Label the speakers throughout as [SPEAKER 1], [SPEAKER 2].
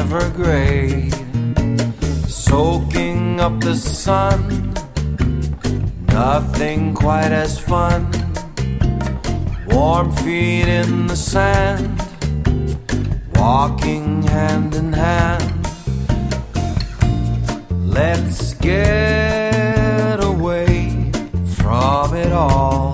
[SPEAKER 1] evergreen, soaking up the sun. Nothing quite as fun. Warm feet in the sand, walking hand in hand. Let's get away from it all.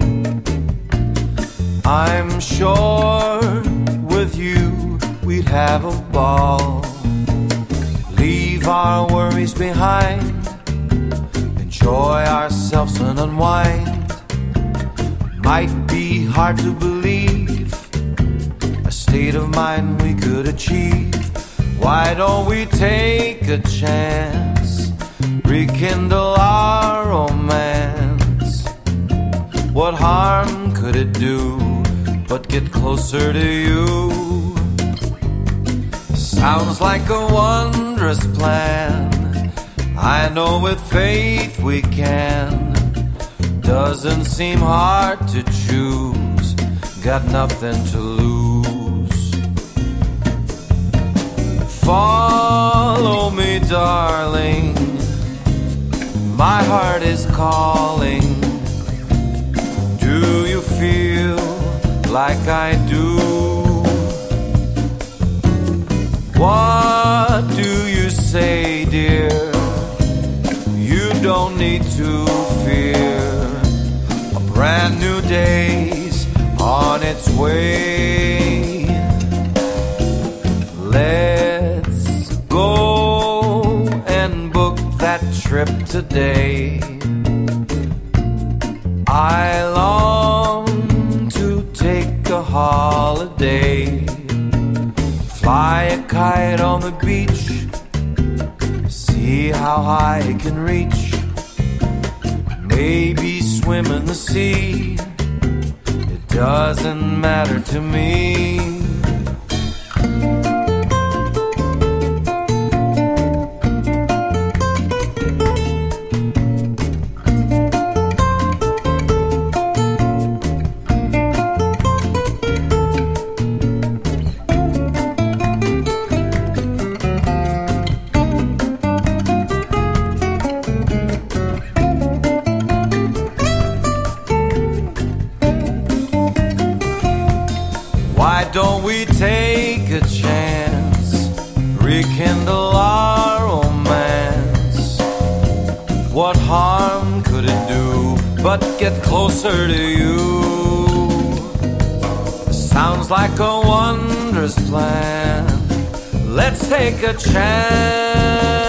[SPEAKER 1] I'm sure with you we'd have a ball. Leave our worries behind, enjoy ourselves and unwind. Might be hard to believe, a state of mind we could achieve. Why don't we take a chance, rekindle our romance? What harm could it do but get closer to you? Sounds like a wondrous plan. I know with faith we can. Doesn't seem hard to choose, got nothing to lose. Follow me, darling, my heart is calling. Do you feel like I do? What do you say, dear? You don't need to fear. A brand new day's on its way. Let's go and book that trip today. I long to take a holiday. Fly a kite on the beach, see how high it can reach. Maybe swim in the sea, it doesn't matter to me. Why don't we take a chance, rekindle our romance? What harm could it do but get closer to you? Sounds like a wondrous plan. Let's take a chance.